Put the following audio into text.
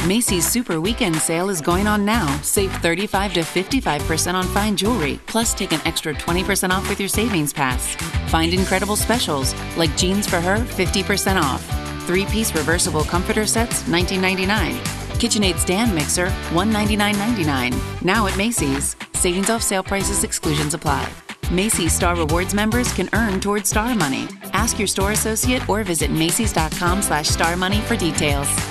Macy's Super Weekend Sale is going on now. Save 35 to 55% on fine jewelry, plus take an extra 20% off with your savings pass. Find incredible specials, like jeans for her, 50% off. 3-piece reversible comforter sets, $19.99. KitchenAid stand mixer, $199.99. Now at Macy's. Savings off sale prices, exclusions apply. Macy's Star Rewards members can earn towards Star Money. Ask your store associate or visit macys.com/starmoney for details.